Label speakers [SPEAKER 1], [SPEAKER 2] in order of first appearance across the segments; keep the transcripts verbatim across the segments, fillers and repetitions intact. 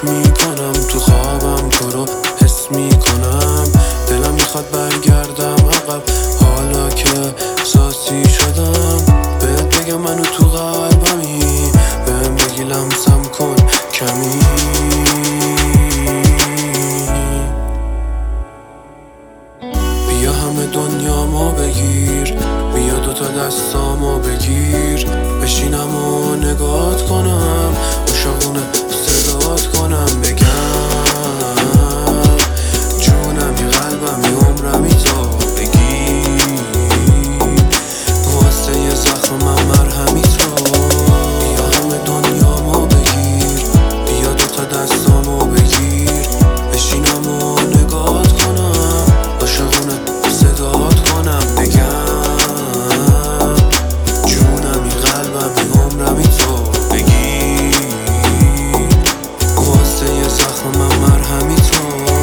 [SPEAKER 1] میکنم، تو خوابم تو رو حس میکنم. دلم میخواد برگردم عقب حالا که احساسی شدم. بهت بگم منو تو قلبمی، بهم بگی لمسم کن کمی. بیا همه دنیامو بگیر، بیا دوتا دستامو بگیر، بشینم و نگات کنم، عاشقونه صدات کنم، بگم جونمی قلبمی عمرمی تو بگیر، واسه یه زخم من مرهمی تو. بیا همه دنیامو بگیر، بیا دوتا دستامو بگیر، بشینم و نگات کنم، عاشقونه صدات کنم، بگم جونمی قلبمی عمرمی تو بگیر، واسه یه زخم من مرهمی تو.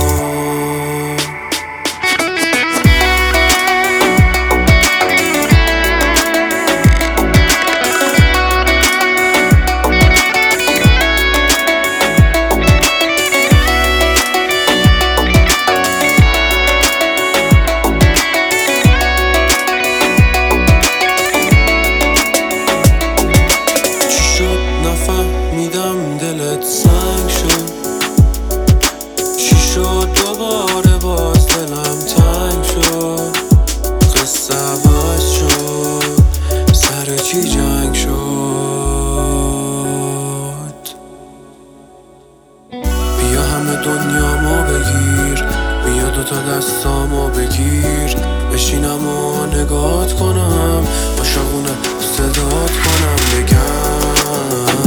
[SPEAKER 1] نفهمیدم دلت سنگ شد، چی شد دوباره باز دلم تنگ شد، قصه عوض شد، سر چی جنگ شد. بیا همه دنیامو بگیر، بیا دوتا دستامو بگیر، بشینم و نگات کنم، عاشقونه صدات کنم، بگم